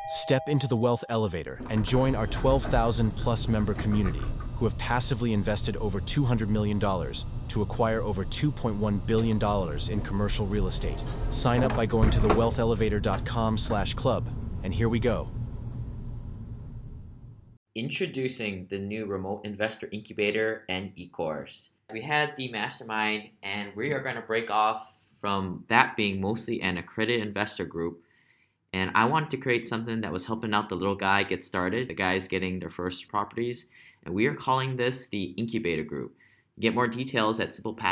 Step into the Wealth Elevator and join our 12,000 plus member community who have passively invested over $200 million to acquire over $2.1 billion in commercial real estate. Sign up by going to thewealthelevator.com/club. And here we go. Introducing the new Remote Investor Incubator and eCourse. We had the mastermind, and we are going to break off from that being mostly an accredited investor group. And I wanted to create something that was helping out the little guy get started, the guys getting their first properties. And we are calling this the Incubator Group. Get more details at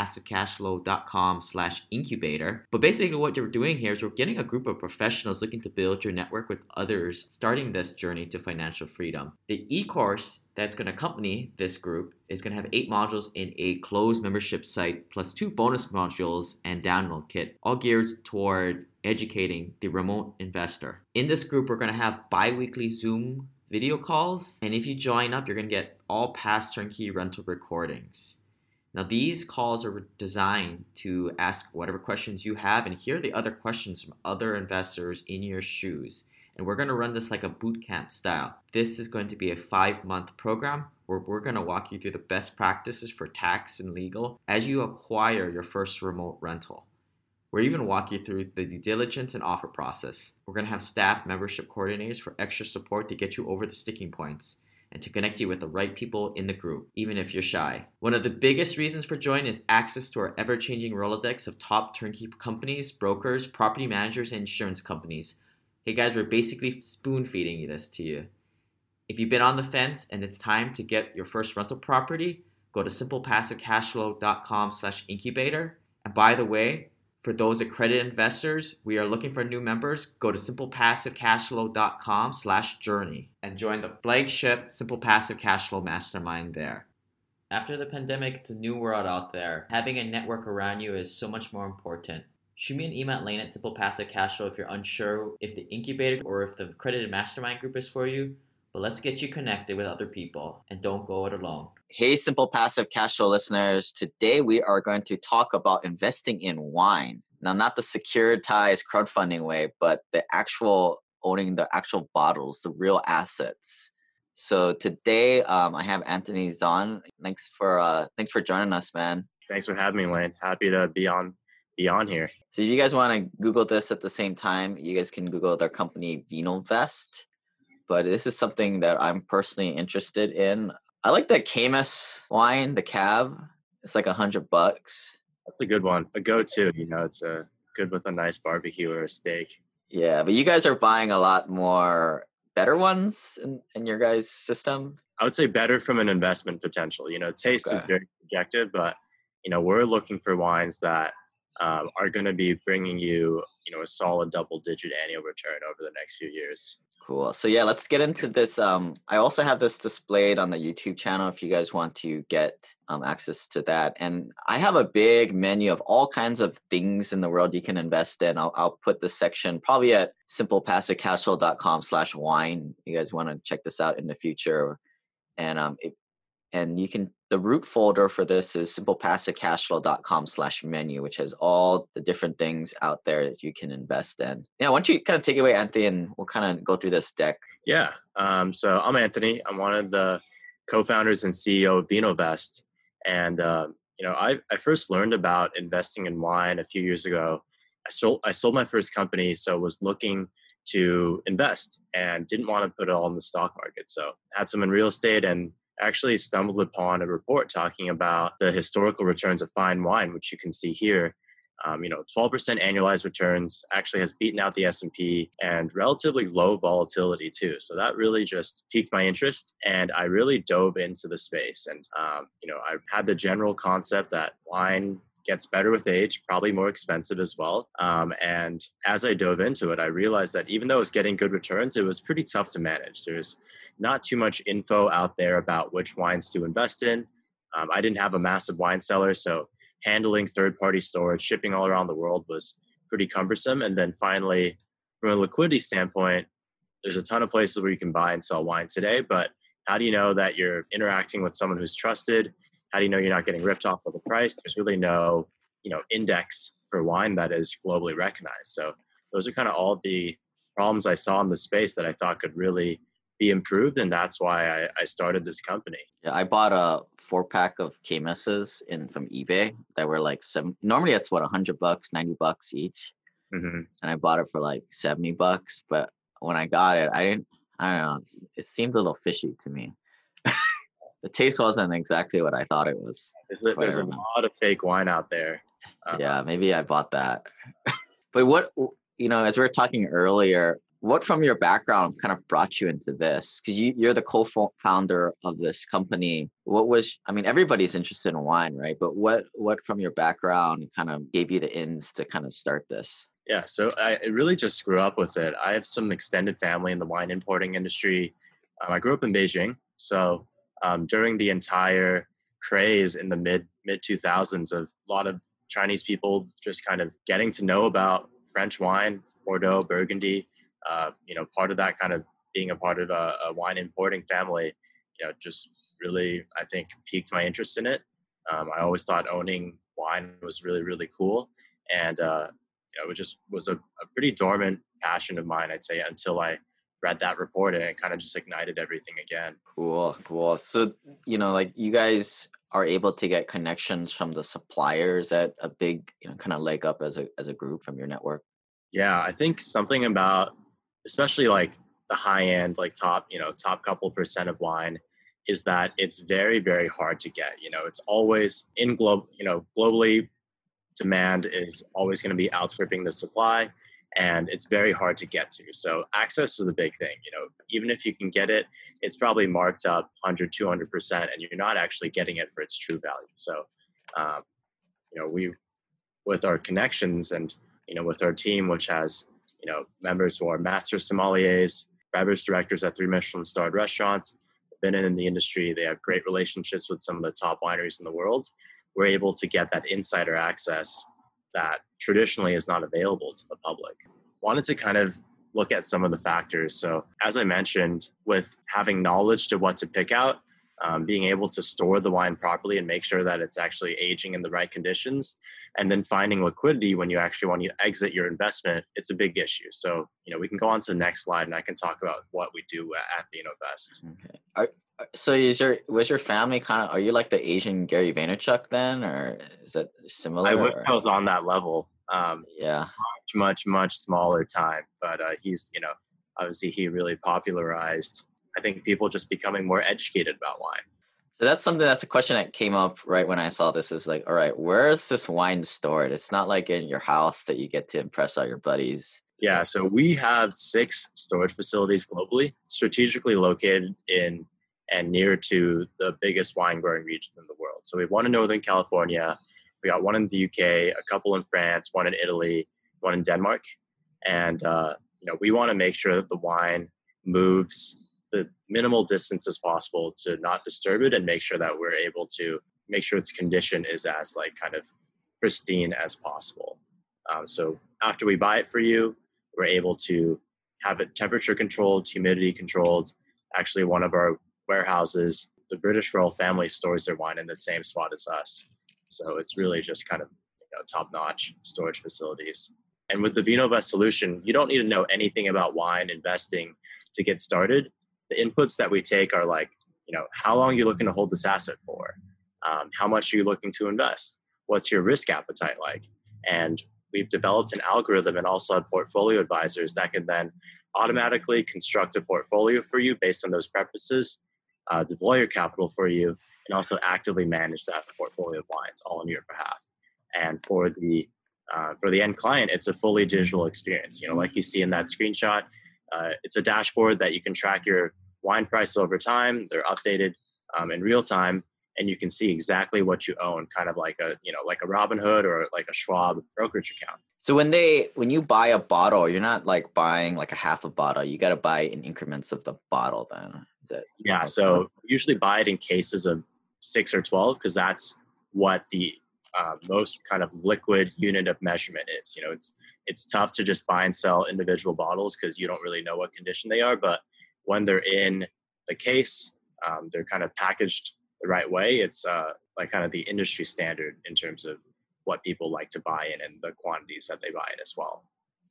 simplepassivecashflow.com/incubator. But basically what you're doing here is we're getting a group of professionals looking to build your network with others starting this journey to financial freedom. The e-course that's going to accompany this group is going to have 8 modules in a closed membership site plus 2 bonus modules and download kit, all geared toward educating the remote investor. In this group, we're going to have bi-weekly Zoom video calls. And if you join up, you're going to get all past turnkey rental recordings. Now, these calls are designed to ask whatever questions you have and hear the other questions from other investors in your shoes. And we're going to run this like a boot camp style. This is going to be a 5-month program where we're going to walk you through the best practices for tax and legal as you acquire your first remote rental. We'll even walk you through the due diligence and offer process. We're going to have staff membership coordinators for extra support to get you over the sticking points and to connect you with the right people in the group, even if you're shy. One of the biggest reasons for joining is access to our ever-changing Rolodex of top turnkey companies, brokers, property managers, and insurance companies. Hey guys, we're basically spoon-feeding this to you. If you've been on the fence and it's time to get your first rental property, go to simplepassivecashflow.com/incubator. And by the way, for those accredited investors, we are looking for new members. Go to simplepassivecashflow.com/journey and join the flagship Simple Passive Cashflow Mastermind there. After the pandemic, it's a new world out there. Having a network around you is so much more important. Shoot me an email at Lane at Simple Passive Cashflow if you're unsure if the incubator or if the accredited mastermind group is for you. But let's get you connected with other people and don't go it alone. Hey, Simple Passive Cashflow listeners. Today we are going to talk about investing in wine. Now, not the securitized crowdfunding way, but the actual owning the actual bottles, the real assets. So today I have Anthony Zahn. Thanks for joining us, man. Thanks for having me, Lane. Happy to be on here. So if you guys want to Google this at the same time, you guys can Google their company Vinovest. But this is something that I'm personally interested in. I like the Caymus wine, the cab. It's like $100. That's a good one. A go-to, it's good with a nice barbecue or a steak. Yeah, but you guys are buying a lot more better ones in your guys' system? I would say better from an investment potential. Taste is very subjective, but, we're looking for wines that are going to be bringing you, a solid double-digit annual return over the next few years. Cool. So yeah, let's get into this. I also have this displayed on the YouTube channel if you guys want to get access to that. And I have a big menu of all kinds of things in the world you can invest in. I'll put this section probably at simplepassivecashflow.com/wine. You guys want to check this out in the future. And you can, the root folder for this is simplepassivecashflow.com/menu, which has all the different things out there that you can invest in. Yeah, why don't you kind of take it away, Anthony, and we'll kind of go through this deck. Yeah. So I'm Anthony. I'm one of the co-founders and CEO of Vinovest. And, I first learned about investing in wine a few years ago. I sold my first company, so was looking to invest and didn't want to put it all in the stock market. So had some in real estate and actually stumbled upon a report talking about the historical returns of fine wine, which you can see here. 12% annualized returns, actually has beaten out the S&P, and relatively low volatility too. So that really just piqued my interest, and I really dove into the space. And I had the general concept that wine gets better with age, probably more expensive as well. And as I dove into it, I realized that even though it was getting good returns, it was pretty tough to manage. There's not too much info out there about which wines to invest in. I didn't have a massive wine cellar, so handling third-party storage, shipping all around the world was pretty cumbersome. And then finally, from a liquidity standpoint, there's a ton of places where you can buy and sell wine today, but how do you know that you're interacting with someone who's trusted? How do you know you're not getting ripped off of the price? There's really no, index for wine that is globally recognized. So those are kind of all the problems I saw in the space that I thought could really be improved, and that's why I started this company. Yeah, I bought a 4 pack of KMSs in from eBay that were like seven. Normally, it's what, $100, $90 each, Hmm. and I bought it for like $70. But when I got it, I don't know. It seemed a little fishy to me. The taste wasn't exactly what I thought it was. There's a Whatever. lot of fake wine out there. Yeah, maybe I bought that. But what, as we were talking earlier, what from your background kind of brought you into this? Because you're the co-founder of this company. I mean, everybody's interested in wine, right? But what from your background kind of gave you the ins to kind of start this? Yeah, so I really just grew up with it. I have some extended family in the wine importing industry. I grew up in Beijing, so during the entire craze in the mid 2000s of a lot of Chinese people just kind of getting to know about French wine, Bordeaux, Burgundy, part of that kind of being a part of a wine importing family, just really, I think, piqued my interest in it. I always thought owning wine was really, really cool. And, it just was a pretty dormant passion of mine, I'd say, until I read that report, and it kind of just ignited everything again. Cool. So, like you guys are able to get connections from the suppliers at a big, kind of leg up as a group from your network. Yeah, I think something about, especially like the high end, like top couple percent of wine, is that it's very, very hard to get. It's always globally, demand is always going to be outstripping the supply, and it's very hard to get to. So access is the big thing. Even if you can get it, it's probably marked up 100, 200%, and you're not actually getting it for its true value. So, um, we, with our connections and, with our team, which has, members who are master sommeliers, beverage directors at 3 Michelin starred restaurants, been in the industry, they have great relationships with some of the top wineries in the world. We're able to get that insider access that traditionally is not available to the public. Wanted to kind of look at some of the factors. So as I mentioned, with having knowledge to what to pick out, being able to store the wine properly and make sure that it's actually aging in the right conditions, and then finding liquidity when you actually want to exit your investment, it's a big issue. So, we can go on to the next slide and I can talk about what we do at VinoVest. Okay. So was your family are you like the Asian Gary Vaynerchuk then, or is that similar? I wish I was on that level. Yeah. Much smaller time, but he's, obviously he really popularized, I think, people just becoming more educated about wine. So that's a question that came up right when I saw this, is like, all right, where is this wine stored? It's not like in your house that you get to impress all your buddies. Yeah, so we have 6 storage facilities globally, strategically located in and near to the biggest wine growing regions in the world. So we have one in Northern California, we got one in the UK, a couple in France, one in Italy, one in Denmark. And, we want to make sure that the wine moves the minimal distance as possible to not disturb it, and make sure that we're able to make sure its condition is as like kind of pristine as possible. So after we buy it for you, we're able to have it temperature controlled, humidity controlled. Actually, one of our warehouses, the British royal family stores their wine in the same spot as us. So it's really just kind of top-notch storage facilities. And with the VinoVest solution, you don't need to know anything about wine investing to get started. The inputs that we take are like, how long are you looking to hold this asset for? How much are you looking to invest? What's your risk appetite like? And we've developed an algorithm and also had portfolio advisors that can then automatically construct a portfolio for you based on those preferences, deploy your capital for you, and also actively manage that portfolio of wines all on your behalf. And for the end client, it's a fully digital experience. Like you see in that screenshot, it's a dashboard that you can track your wine price over time. They're updated in real time, and you can see exactly what you own, kind of like a Robinhood or like a Schwab brokerage account. So when you buy a bottle, you're not like buying like a half a bottle. You got to buy in increments of the bottle then. Yeah. So we usually buy it in cases of 6 or 12, because that's what the most kind of liquid unit of measurement is. It's tough to just buy and sell individual bottles because you don't really know what condition they are. But when they're in the case, they're kind of packaged the right way. It's like kind of the industry standard in terms of what people like to buy in and the quantities that they buy in as well.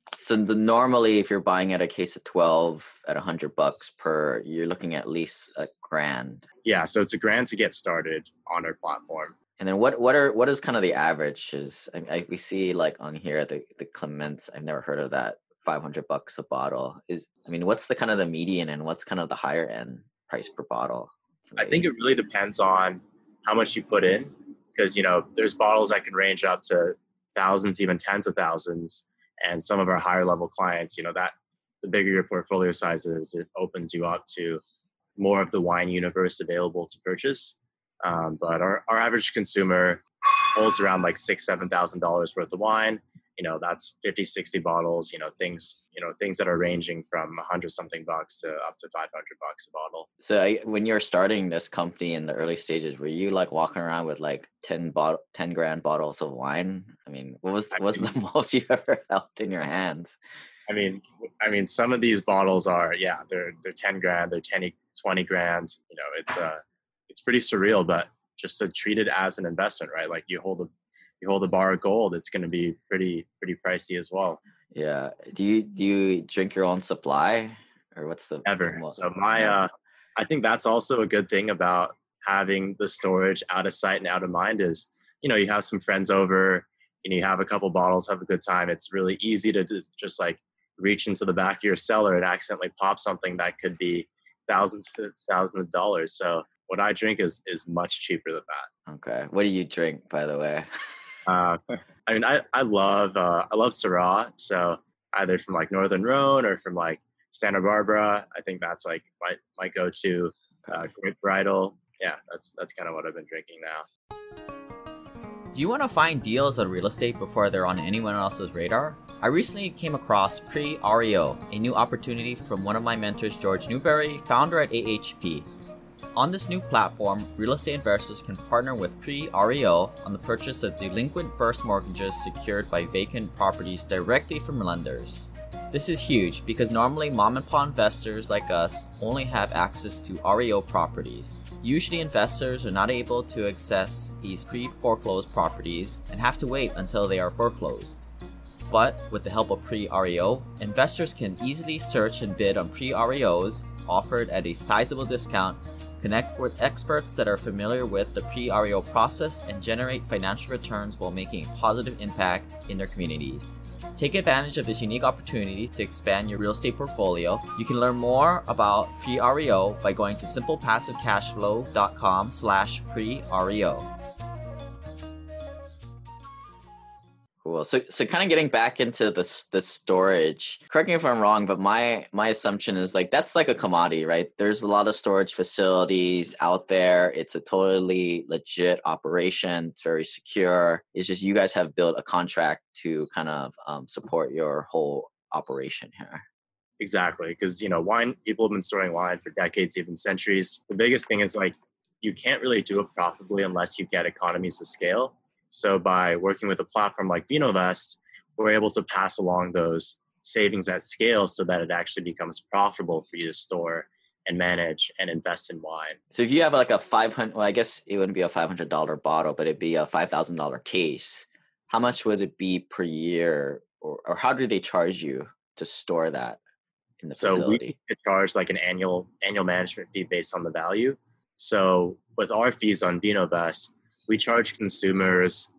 So normally, if you're buying at a case of 12 at $100 per, you're looking at least $1,000. Yeah, so it's $1,000 to get started on our platform. And then what is kind of the average? We see like on here the Clements. I've never heard of that. $500 a bottle what's the kind of the median and what's kind of the higher end price per bottle? I think it really depends on how much you put in, because there's bottles that can range up to thousands, even tens of thousands. And some of our higher level clients, that the bigger your portfolio size is, it opens you up to more of the wine universe available to purchase. But our average consumer holds around like $6,000-$7,000 worth of wine. That's 50, 60 bottles, things that are ranging from 100 something bucks to up to $500 a bottle. So when you're starting this company in the early stages, were you like walking around with like 10 grand bottles of wine? What was the most you ever held in your hands? Some of these bottles are, they're 10 grand, they're 20 grand. It's pretty surreal, but just to treat it as an investment, right? Like you hold a bar of gold, it's going to be pretty pricey as well. Yeah. Do you drink your own supply, or what's the Never. So I think that's also a good thing about having the storage out of sight and out of mind is, you have some friends over and you have a couple bottles, have a good time. It's really easy to just like reach into the back of your cellar and accidentally pop something that could be thousands of dollars. So what I drink is much cheaper than that. Okay. What do you drink, by the way? I love Syrah. So either from like Northern Rhone or from like Santa Barbara. I think that's like my go-to grape varietal. Yeah, that's kind of what I've been drinking now. Do you want to find deals on real estate before they're on anyone else's radar? I recently came across Pre-REO, a new opportunity from one of my mentors, George Newberry, founder at AHP. On this new platform, real estate investors can partner with Pre-REO on the purchase of delinquent first mortgages secured by vacant properties directly from lenders. This is huge because normally mom and pop investors like us only have access to REO properties. Usually investors are not able to access these pre-foreclosed properties and have to wait until they are foreclosed. But with the help of Pre-REO, investors can easily search and bid on Pre-REOs offered at a sizable discount, connect with experts that are familiar with the Pre-REO process, and generate financial returns while making a positive impact in their communities. Take advantage of this unique opportunity to expand your real estate portfolio. You can learn more about Pre-REO by going to simplepassivecashflow.com/pre-reo. Cool. So kind of getting back into the storage, correct me if I'm wrong, but my assumption is like that's like a commodity, right? There's a lot of storage facilities out there. It's a totally legit operation. It's very secure. It's just you guys have built a contract to kind of support your whole operation here. Exactly. Because, wine, people have been storing wine for decades, even centuries. The biggest thing is like you can't really do it profitably unless you get economies of scale. So by working with a platform like VinoVest, we're able to pass along those savings at scale so that it actually becomes profitable for you to store and manage and invest in wine. So if you have like a I guess it wouldn't be a $500 bottle, but it'd be a $5,000 case. How much would it be per year, or how do they charge you to store that in the facility? So we charge like an annual management fee based on the value. So with our fees on VinoVest, we charge consumers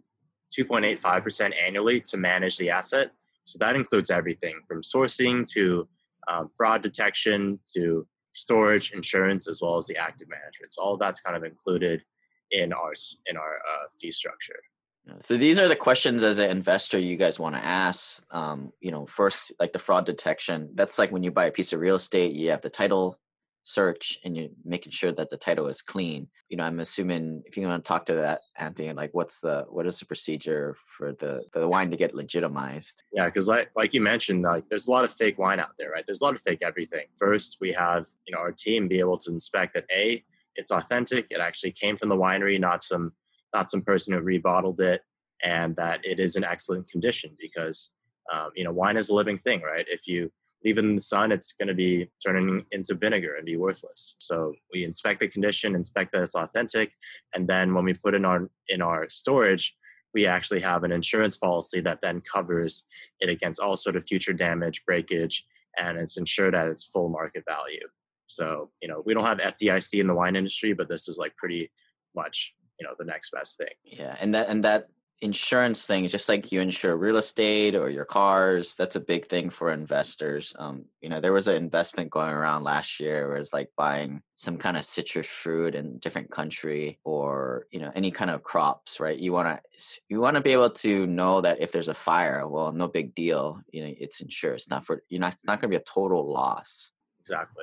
2.85% annually to manage the asset. So that includes everything from sourcing to fraud detection to storage, insurance, as well as the active management. So all of that's kind of included in our fee structure. So these are the questions as an investor you guys want to ask. First, like the fraud detection. That's like when you buy a piece of real estate, you have the title search and you're making sure that the title is clean. I'm assuming if you want to talk to that, Anthony, like what is the procedure for the wine to get legitimized? Yeah, because like you mentioned, like there's a lot of fake wine out there, right? There's a lot of fake everything. First, we have our team be able to inspect that it's authentic, it actually came from the winery, not some person who rebottled it, and that it is in excellent condition because wine is a living thing, right? If you leave it in the sun, it's going to be turning into vinegar and be worthless. So we inspect the condition, inspect that it's authentic, and then when we put in our storage, we actually have an insurance policy that then covers it against all sort of future damage, breakage, and it's insured at its full market value. So, we don't have FDIC in the wine industry, but this is like pretty much, the next best thing. Yeah, and that insurance thing is just like you insure real estate or your cars. That's a big thing for investors. There was an investment going around last year where it's like buying some kind of citrus fruit in a different country, or any kind of crops, right? You want to be able to know that if there's a fire, well, no big deal. It's insured. It's not it's not going to be a total loss. Exactly.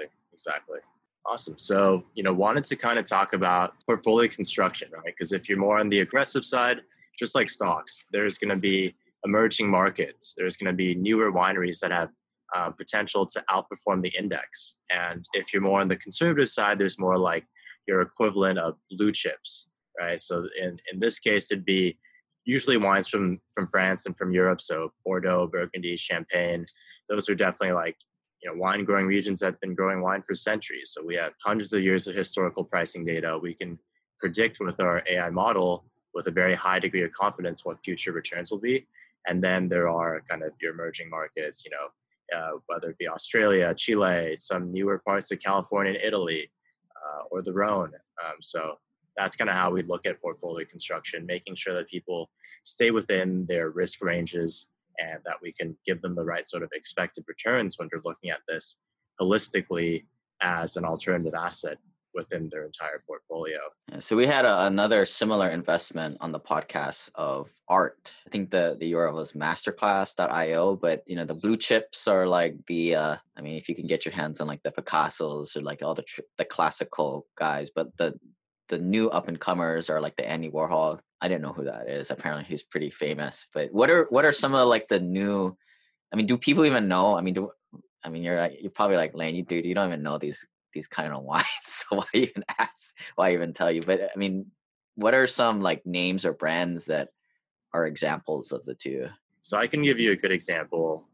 Awesome. So, wanted to kind of talk about portfolio construction, right? Because if you're more on the aggressive side, just like stocks, there's going to be emerging markets. There's going to be newer wineries that have potential to outperform the index. And if you're more on the conservative side, there's more like your equivalent of blue chips, right? So in this case, it'd be usually wines from France and from Europe. So Bordeaux, Burgundy, Champagne. Those are definitely like wine growing regions that have been growing wine for centuries. So we have hundreds of years of historical pricing data. We can predict with our AI model with a very high degree of confidence what future returns will be. And then there are kind of your emerging markets, whether it be Australia, Chile, some newer parts of California and Italy, or the Rhone. So that's kind of how we look at portfolio construction, making sure that people stay within their risk ranges and that we can give them the right sort of expected returns when they're looking at this holistically as an alternative asset within their entire portfolio. Yeah, so we had another similar investment on the podcast of art. I think the URL was masterclass.io, but the blue chips are like if you can get your hands on like the Picassos or like all the classical guys, but the new up and comers are like the Andy Warhol. I didn't know who that is. Apparently he's pretty famous. But what are some of like the new? Do people even know? You're probably like, Lane, dude, you don't even know these kind of wines. So why even ask? Why even tell you? But what are some like names or brands that are examples of the two? So I can give you a good example.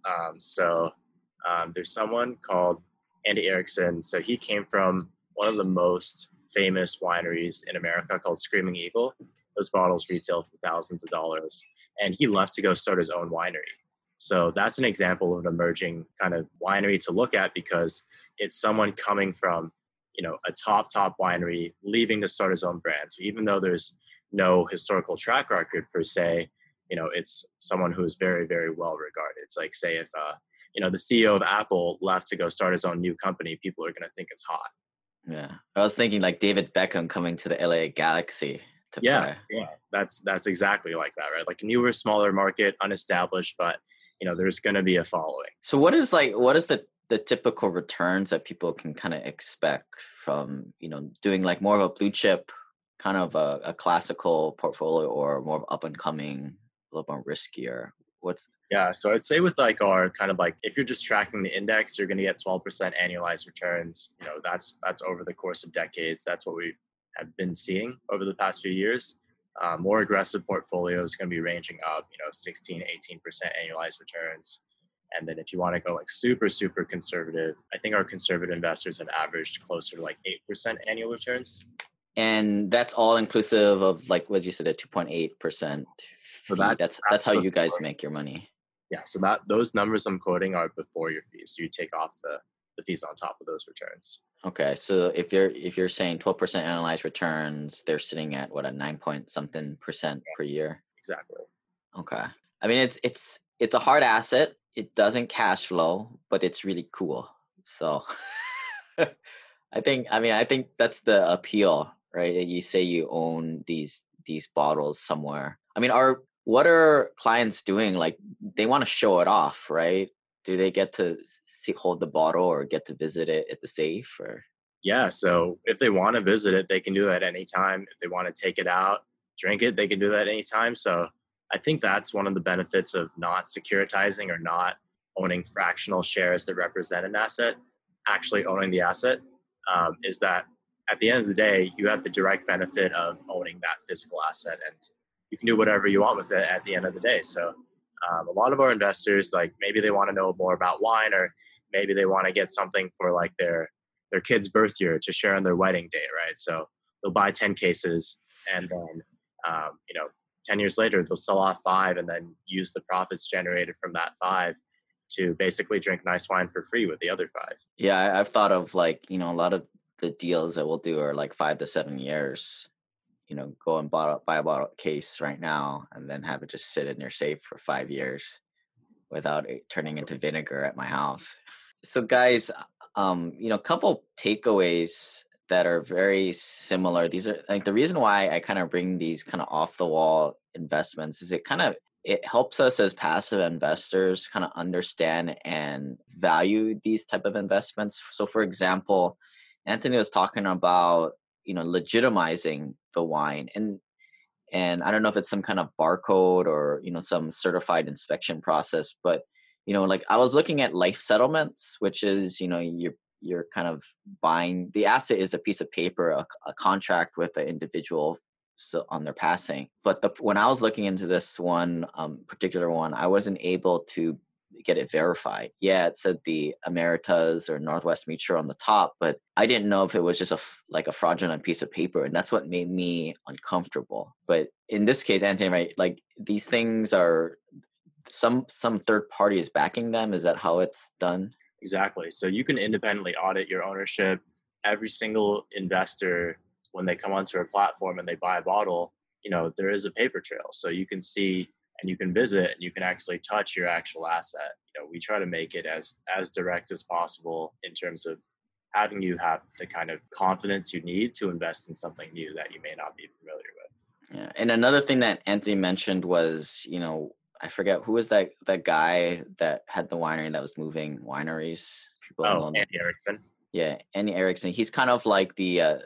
There's someone called Andy Erickson. So he came from one of the most famous wineries in America called Screaming Eagle. Those bottles retail for thousands of dollars. And he left to go start his own winery. So that's an example of an emerging kind of winery to look at, because it's someone coming from, a top winery, leaving to start his own brand. So even though there's no historical track record per se, it's someone who's very, very well regarded. It's like, say, if, the CEO of Apple left to go start his own new company, people are going to think it's hot. Yeah. I was thinking like David Beckham coming to the LA Galaxy to play. Yeah. That's exactly like that, right? Like a newer, smaller market, unestablished, but, there's going to be a following. So what is the typical returns that people can kind of expect from, doing like more of a blue chip, kind of a classical portfolio, or more of up and coming, a little more riskier? So I'd say with like our kind of like, if you're just tracking the index, you're going to get 12% annualized returns. That's over the course of decades. That's what we have been seeing over the past few years. More aggressive portfolios going to be ranging up, 16, 18% annualized returns. And then if you want to go like super, super conservative, I think our conservative investors have averaged closer to like 8% annual returns. And that's all inclusive of like what you said, a 2.8%. So that's how you guys make your money. Yeah. So those numbers I'm quoting are before your fees. So you take off the fees on top of those returns. Okay. So if you're saying 12% annualized returns, they're sitting at what, a 9-point-something% per year? Exactly. Okay. It's a hard asset. It doesn't cash flow, but it's really cool. So I think that's the appeal, right? You say you own these bottles somewhere. What are clients doing? Like, they want to show it off, right? Do they get to hold the bottle or get to visit it at the safe? Or yeah, so if they want to visit it, they can do that anytime. If they want to take it out, drink it, they can do that anytime. So I think that's one of the benefits of not securitizing or not owning fractional shares that represent an asset. Actually owning the asset is that at the end of the day, you have the direct benefit of owning that physical asset, and you can do whatever you want with it at the end of the day. So a lot of our investors, like, maybe they want to know more about wine, or maybe they want to get something for like their kid's birth year to share on their wedding day, right? So they'll buy 10 cases, and then 10 years later, they'll sell off 5 and then use the profits generated from that 5 to basically drink nice wine for free with the other 5. Yeah, I've thought of like, a lot of the deals that we'll do are like 5 to 7 years. Go and buy a bottle case right now and then have it just sit in your safe for 5 years without it turning into vinegar at my house. So guys, a couple takeaways that are very similar. These are like the reason why I kind of bring these kind of off the wall investments is it helps us as passive investors kind of understand and value these type of investments. So for example, Anthony was talking about, legitimizing the wine, and I don't know if it's some kind of barcode or, some certified inspection process, but, like I was looking at life settlements, which is, you're kind of buying the asset is a piece of paper, a contract with the individual so on their passing. But when I was looking into this one particular one, I wasn't able to get it verified. Yeah, it said the Emeritus or Northwest Mutual on the top, but I didn't know if it was just like a fraudulent piece of paper, and that's what made me uncomfortable. But in this case, Anthony, right, like these things are some third party is backing them. Is that how it's done? Exactly. So you can independently audit your ownership. Every single investor, when they come onto our platform and they buy a bottle, there is a paper trail. So you can see and you can visit and you can actually touch your actual asset. We try to make it as direct as possible in terms of having you have the kind of confidence you need to invest in something new that you may not be familiar with. Yeah. And another thing that Anthony mentioned was, I forget who was that guy that had the winery that was moving wineries. Andy Erickson. Yeah, Andy Erickson. He's kind of like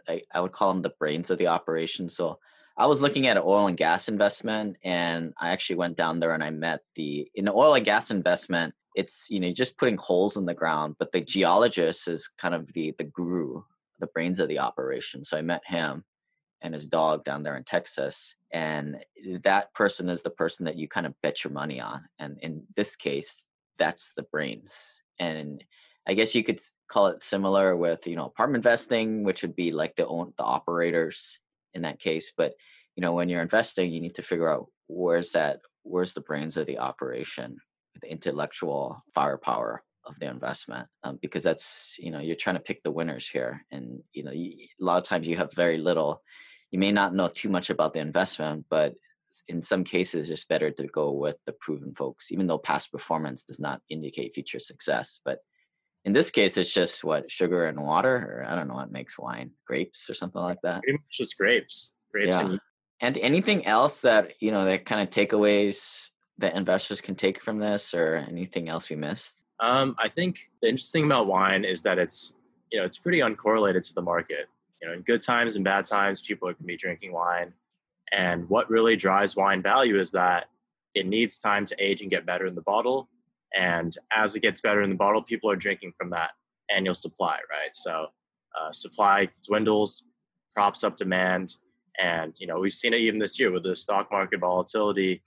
I would call him the brains of the operation. So I was looking at an oil and gas investment, and I actually went down there and I met in the oil and gas investment, it's, just putting holes in the ground, but the geologist is kind of the guru, the brains of the operation. So I met him and his dog down there in Texas. And that person is the person that you kind of bet your money on. And in this case, that's the brains. And I guess you could call it similar with, apartment investing, which would be like the operators in that case. But, when you're investing, you need to figure out where's the brains of the operation, the intellectual firepower of the investment, because that's, you're trying to pick the winners here. And, a lot of times you have very little, you may not know too much about the investment, but in some cases, it's better to go with the proven folks, even though past performance does not indicate future success. But in this case, it's just sugar and water, or I don't know what makes wine, grapes or something like that. Pretty much just grapes. Yeah. And anything else that, that kind of takeaways that investors can take from this, or anything else we missed? I think the interesting about wine is that it's pretty uncorrelated to the market. In good times and bad times, people can be drinking wine. And what really drives wine value is that it needs time to age and get better in the bottle. And as it gets better in the bottle, people are drinking from that annual supply, right? So supply dwindles, props up demand. And, we've seen it even this year with the stock market volatility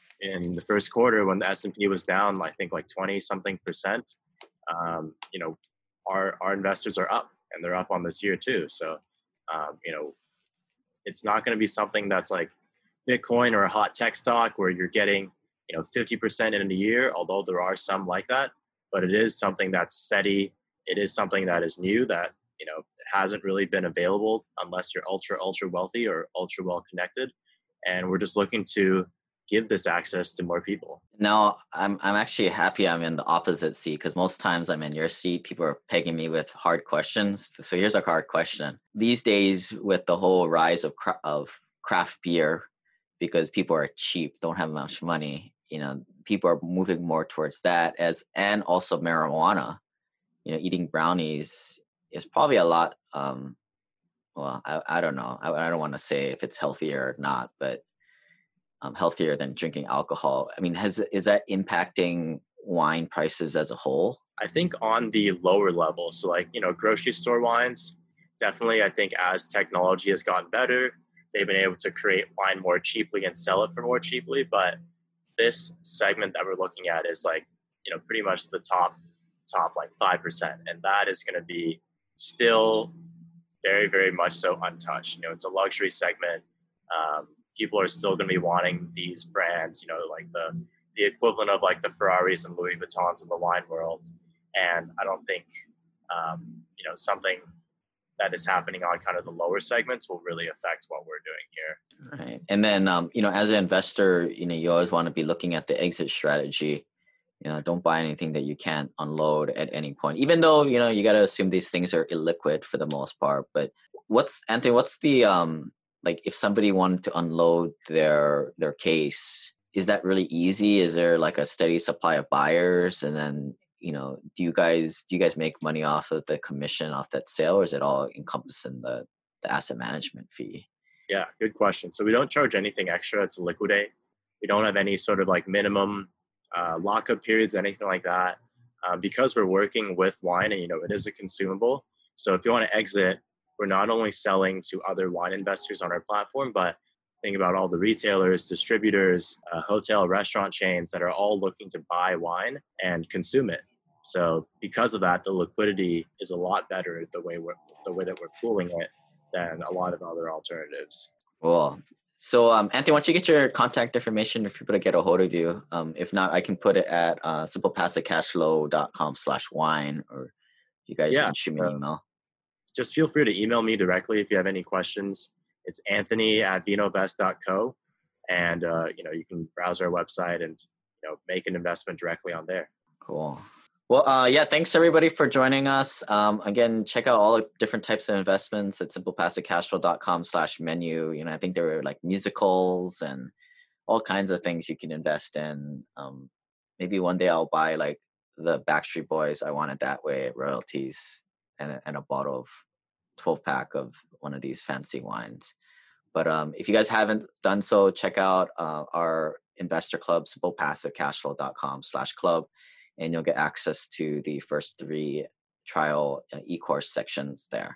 in the first quarter when the S&P was down, I think like 20-something%. Our investors are up, and they're up on this year too. So, it's not going to be something that's like Bitcoin or a hot tech stock where you're getting, 50% in a year, although there are some like that, but it is something that's steady. It is something that is new that, hasn't really been available unless you're ultra wealthy or ultra well connected. And we're just looking to give this access to more people. No, I'm actually happy I'm in the opposite seat, because most times I'm in your seat, people are pegging me with hard questions. So here's a hard question. These days, with the whole rise of craft beer, because people are cheap, don't have much money, people are moving more towards that, and also marijuana. Eating brownies is probably a lot. Well, I don't know. I don't want to say if it's healthier or not, but healthier than drinking alcohol. I mean, is that impacting wine prices as a whole? I think on the lower level, so like, grocery store wines, definitely. I think as technology has gotten better, they've been able to create wine more cheaply and sell it for more cheaply. But this segment that we're looking at is like, pretty much the top like 5%. And that is going to be still very, very much so untouched. It's a luxury segment. people are still going to be wanting these brands, like the equivalent of like the Ferraris and Louis Vuittons of the wine world. And I don't think, something that is happening on kind of the lower segments will really affect what we're doing here. Right. And then, as an investor, you always want to be looking at the exit strategy. Don't buy anything that you can't unload at any point, even though, you got to assume these things are illiquid for the most part. But what's the, like if somebody wanted to unload their case, is that really easy? Is there like a steady supply of buyers? And then, do you guys make money off of the commission off that sale, or is it all encompassed in the asset management fee? Yeah, good question. So we don't charge anything extra to liquidate. We don't have any sort of like minimum lockup periods, anything like that, because we're working with wine and, it is a consumable. So if you want to exit, we're not only selling to other wine investors on our platform, but think about all the retailers, distributors, hotel, restaurant chains that are all looking to buy wine and consume it. So because of that, the liquidity is a lot better the way that we're pooling it than a lot of other alternatives. Cool. So, Anthony, why don't you get your contact information if people to get a hold of you? If not, I can put it at simplepassivecashflow.com/wine, or you guys can shoot me an email. Just feel free to email me directly if you have any questions. It's anthony@vinovest.co, and you can browse our website and make an investment directly on there. Cool. Well, thanks everybody for joining us. Again, check out all the different types of investments at simplepassivecashflow.com/menu. I think there were like musicals and all kinds of things you can invest in. Maybe one day I'll buy like the Backstreet Boys I Want It That Way royalties and a bottle of 12-pack of one of these fancy wines. But if you guys haven't done so, check out our investor club, simplepassivecashflow.com/club. And you'll get access to the first 3 trial e-course sections there.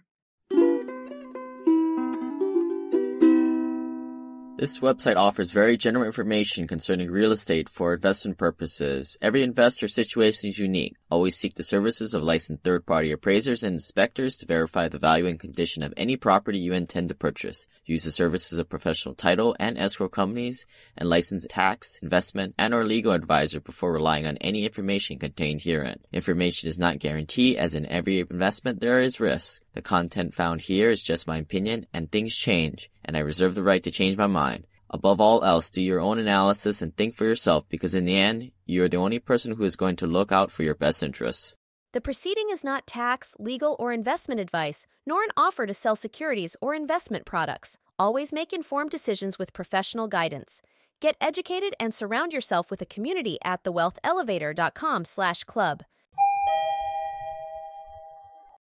This website offers very general information concerning real estate for investment purposes. Every investor situation is unique. Always seek the services of licensed third-party appraisers and inspectors to verify the value and condition of any property you intend to purchase. Use the services of professional title and escrow companies and licensed tax, investment, and or legal advisor before relying on any information contained herein. Information is not guaranteed, as in every investment there is risk. The content found here is just my opinion, and things change, and I reserve the right to change my mind. Above all else, do your own analysis and think for yourself, because in the end, you are the only person who is going to look out for your best interests. The proceeding is not tax, legal, or investment advice, nor an offer to sell securities or investment products. Always make informed decisions with professional guidance. Get educated and surround yourself with a community at thewealthelevator.com/club.